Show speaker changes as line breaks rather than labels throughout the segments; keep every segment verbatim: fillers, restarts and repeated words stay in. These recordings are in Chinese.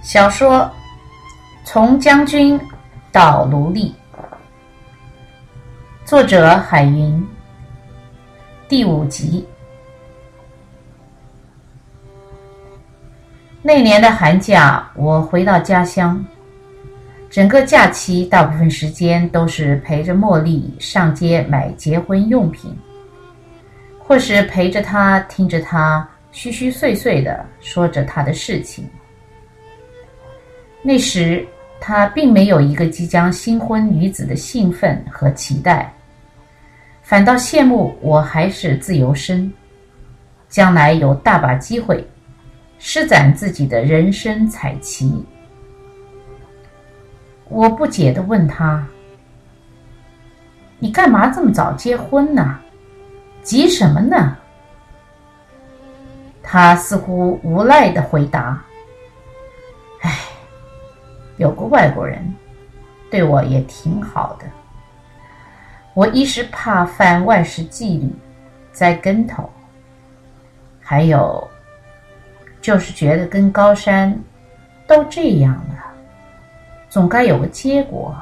小说《从将军到奴隶》，作者海云，第五集。那年的寒假，我回到家乡，整个假期大部分时间都是陪着茉莉上街买结婚用品，或是陪着她听着她虚虚碎碎地说着她的事情。那时她并没有一个即将新婚女子的兴奋和期待，反倒羡慕我还是自由身，将来有大把机会施展自己的人生彩旗。我不解地问她：你干嘛这么早结婚呢？急什么呢？她似乎无奈地回答：唉，有个外国人对我也挺好的，我一是怕犯外事纪律栽跟头，还有就是觉得跟高山都这样了，总该有个结果。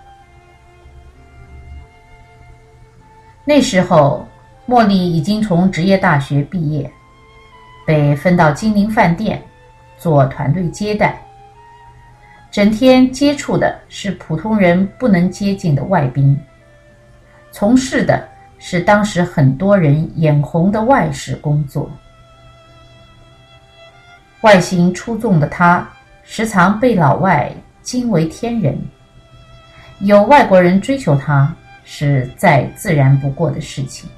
那时候茉莉已经从职业大学毕业，被分到金陵饭店做团队接待，整天接触的是普通人不能接近的外宾，从事的是当时很多人眼红的外事工作。外形出众的她时常被老外惊为天人，有外国人追求她是再自然不过的事情。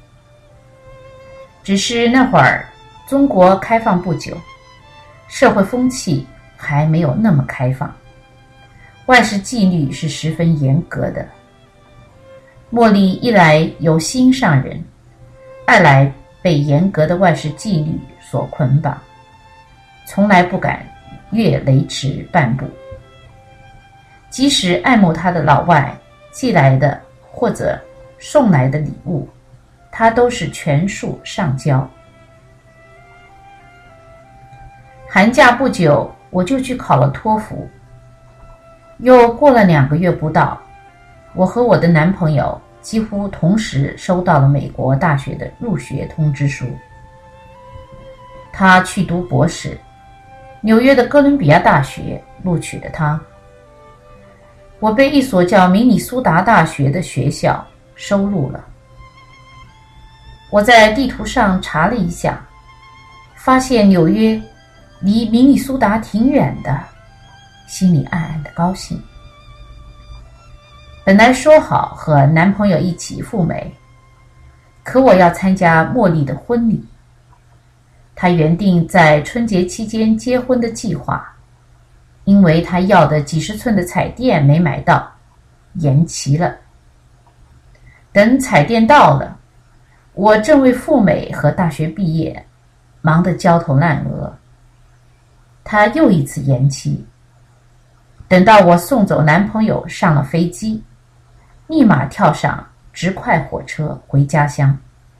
只是那会儿中国开放不久，社会风气还没有那么开放，外事纪律是十分严格的。茉莉一来有心上人，二来被严格的外事纪律所捆绑，从来不敢越雷池半步。即使爱慕她的老外寄来的或者送来的礼物，她都是全数上交。寒假不久，我就去考了托福。又过了两个月不到，我和我的男朋友几乎同时收到了美国大学的入学通知书。他去读博士，纽约的哥伦比亚大学录取了他。我被一所叫明尼苏达大学的学校收录了。我在地图上查了一下，发现纽约离明尼苏达挺远的，心里暗暗的高兴。本来说好和男朋友一起赴美，可我要参加茉莉的婚礼。他原定在春节期间结婚的计划，因为他要的几十寸的彩电没买到，延期了。等彩电到了，我正为赴美和大学毕业忙得焦头烂额，他又一次延期。等到我送走男朋友上了飞机，立马跳上直快火车回家乡。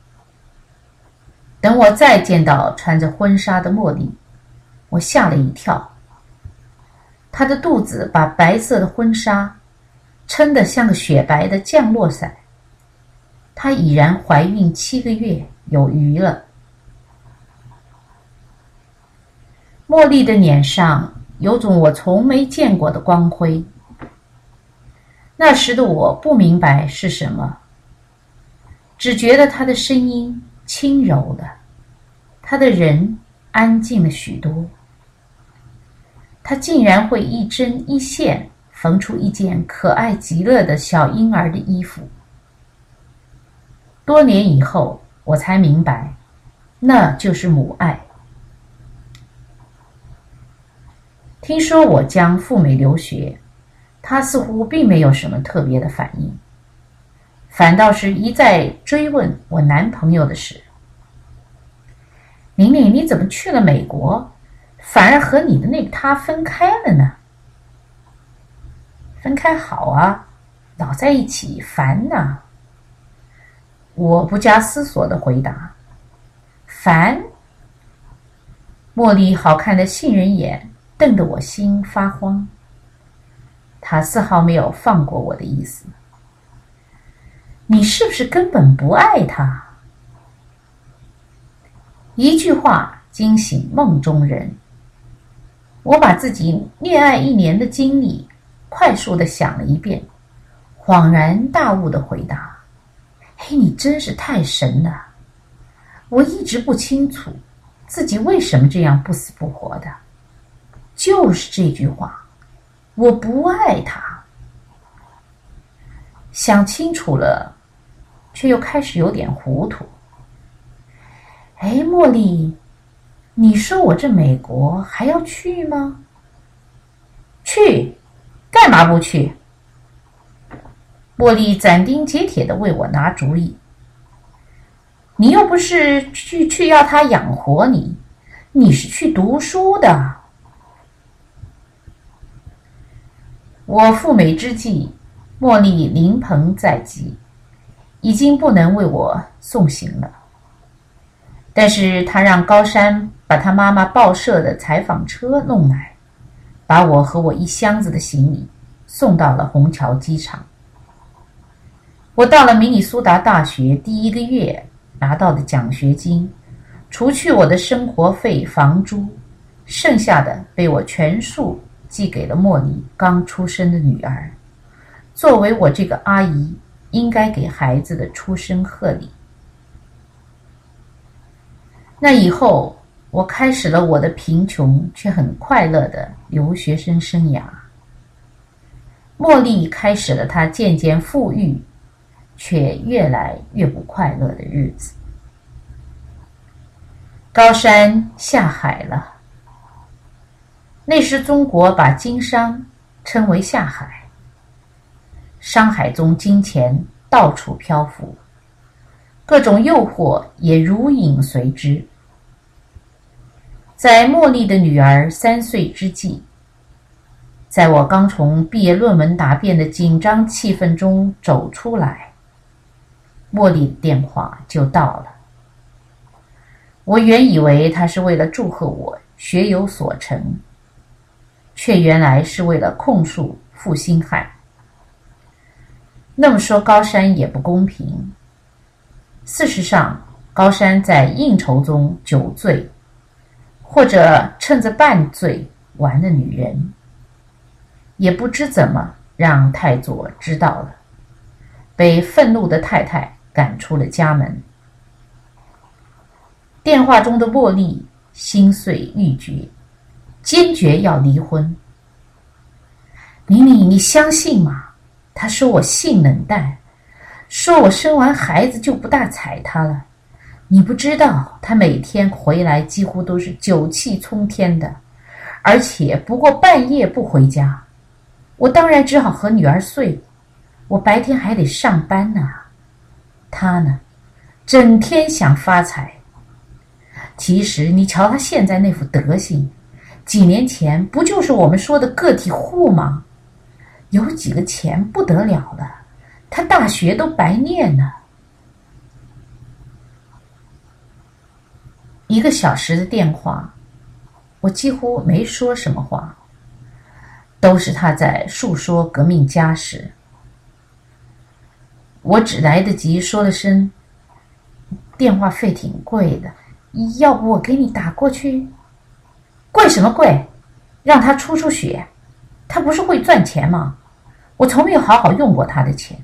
等我再见到穿着婚纱的茉莉，我吓了一跳。她的肚子把白色的婚纱撑得像个雪白的降落伞，她已然怀孕七个月有余了。茉莉的脸上有种我从没见过的光辉。那时的我不明白是什么，只觉得她的声音轻柔了，她的人安静了许多。她竟然会一针一线缝出一件可爱极了的小婴儿的衣服。多年以后，我才明白，那就是母爱。听说我将赴美留学，她似乎并没有什么特别的反应，反倒是一再追问我男朋友的事。玲玲，你怎么去了美国，反而和你的那个他分开了呢？分开好啊，老在一起烦呐。我不加思索地回答。烦？茉莉好看的杏仁眼瞪得我心发慌。他丝毫没有放过我的意思。你是不是根本不爱他？一句话惊醒梦中人。我把自己恋爱一年的经历快速地想了一遍，恍然大悟地回答：嘿，你真是太神了！我一直不清楚自己为什么这样不死不活的，就是这句话，我不爱他。想清楚了，却又开始有点糊涂。哎，茉莉，你说我这美国还要去吗？去，干嘛不去？茉莉斩钉截铁地为我拿主意。你又不是去去要他养活你，你是去读书的。我赴美之际，茉莉临盆在即，已经不能为我送行了。但是他让高山把他妈妈报社的采访车弄来，把我和我一箱子的行李送到了虹桥机场。我到了明尼苏达大学第一个月拿到的奖学金，除去我的生活费、房租，剩下的被我全数寄给了茉莉刚出生的女儿，作为我这个阿姨应该给孩子的出生贺礼。那以后，我开始了我的贫穷却很快乐的留学生生涯。茉莉开始了她渐渐富裕，却越来越不快乐的日子。高山下海了。那时中国把经商称为下海。商海中金钱到处漂浮，各种诱惑也如影随之。在茉莉的女儿三岁之际，在我刚从毕业论文答辩的紧张气氛中走出来，茉莉的电话就到了。我原以为她是为了祝贺我学有所成，却原来是为了控诉负心汉。那么说高山也不公平。事实上，高山在应酬中酒醉，或者趁着半醉玩了女人，也不知怎么让太佐知道了，被愤怒的太太赶出了家门。电话中的茉莉心碎欲绝，坚决要离婚。玲玲，你相信吗？他说我性冷淡，说我生完孩子就不大睬他了。你不知道，他每天回来几乎都是酒气冲天的，而且不过半夜不回家。我当然只好和女儿睡，我白天还得上班呢。他呢，整天想发财。其实你瞧他现在那副德行，几年前不就是我们说的个体户吗？有几个钱不得了了，他大学都白念了。一个小时的电话，我几乎没说什么话，都是他在述说革命家事。我只来得及说了声电话费挺贵的，要不我给你打过去？贵什么贵？让他出出血，他不是会赚钱吗？我从没有好好用过他的钱。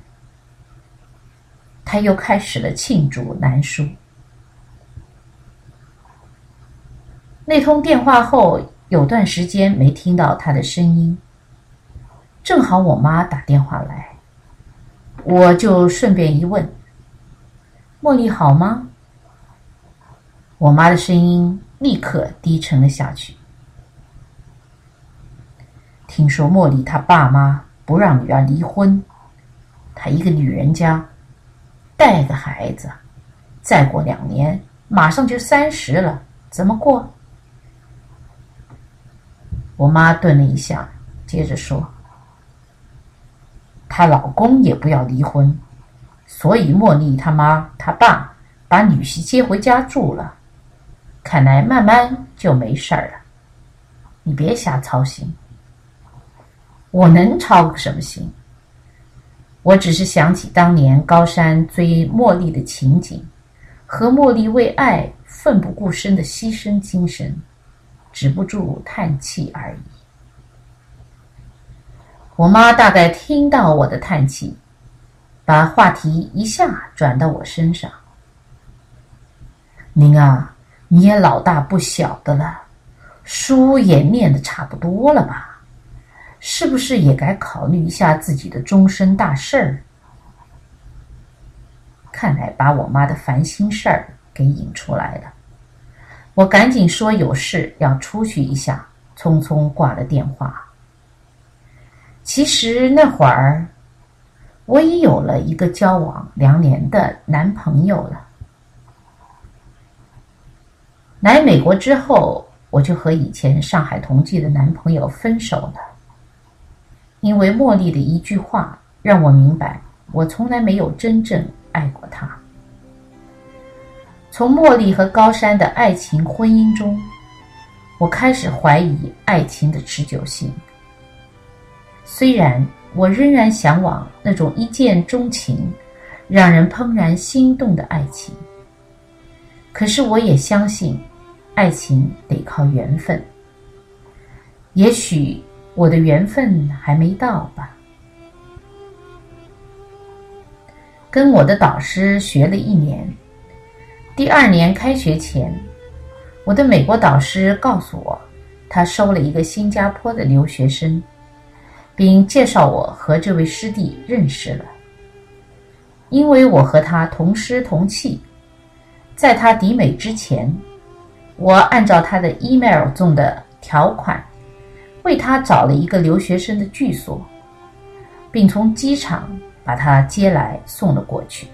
他又开始了罄竹难书。那通电话后，有段时间没听到他的声音。正好我妈打电话来，我就顺便一问：茉莉好吗？我妈的声音立刻低沉了下去。听说茉莉她爸妈不让女儿离婚，她一个女人家，带个孩子，再过两年马上就三十了，怎么过？我妈顿了一下，接着说：她老公也不要离婚，所以茉莉她妈她爸把女婿接回家住了，看来慢慢就没事儿了。 你别瞎操心。我能操个什么心？我只是想起当年高山追茉莉的情景，和茉莉为爱奋不顾身的牺牲精神，止不住叹气而已。我妈大概听到我的叹气，把话题一下转到我身上。您啊，你也老大不小的了，书也念得差不多了吧？是不是也该考虑一下自己的终身大事儿？看来把我妈的烦心事儿给引出来了。我赶紧说有事要出去一下，匆匆挂了电话。其实那会儿我已有了一个交往两年的男朋友了。来美国之后，我就和以前上海同居的男朋友分手了。因为茉莉的一句话让我明白，我从来没有真正爱过她。从茉莉和高山的爱情婚姻中，我开始怀疑爱情的持久性。虽然我仍然向往那种一见钟情、让人怦然心动的爱情，可是我也相信，爱情得靠缘分。也许我的缘分还没到吧。跟我的导师学了一年，第二年开学前，我的美国导师告诉我，他收了一个新加坡的留学生，并介绍我和这位师弟认识了。因为我和他同师同气，在他抵美之前，我按照他的 email 中的条款为他找了一个留学生的居所，并从机场把他接来送了过去。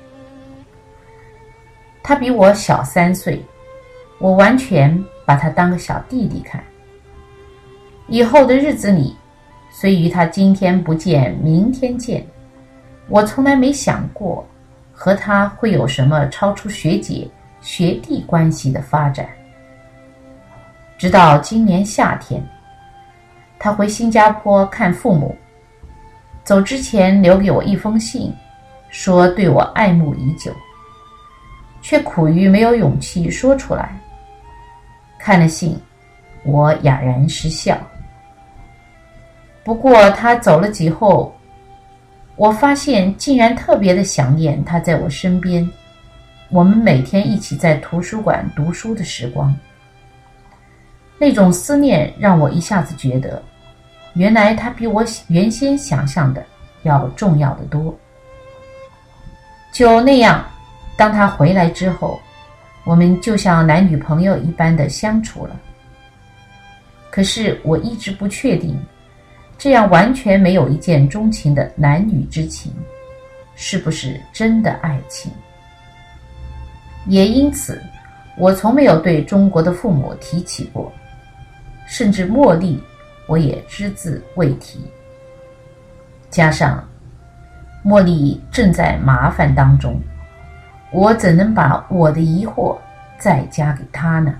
他比我小三岁，我完全把他当个小弟弟看。以后的日子里，虽与他今天不见明天见，我从来没想过和他会有什么超出学姐学弟关系的发展。直到今年夏天，他回新加坡看父母，走之前留给我一封信，说对我爱慕已久，却苦于没有勇气说出来。看了信，我哑然失笑。不过他走了几后，我发现竟然特别的想念他在我身边，我们每天一起在图书馆读书的时光。那种思念让我一下子觉得，原来他比我原先想象的要重要的多。就那样，当他回来之后，我们就像男女朋友一般的相处了。可是我一直不确定，这样完全没有一见钟情的男女之情，是不是真的爱情？也因此，我从没有对中国的父母提起过，甚至茉莉我也只字未提。加上茉莉正在麻烦当中，我怎能把我的疑惑再加给她呢？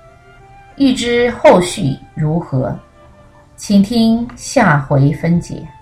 欲知后续如何，请听下回分解。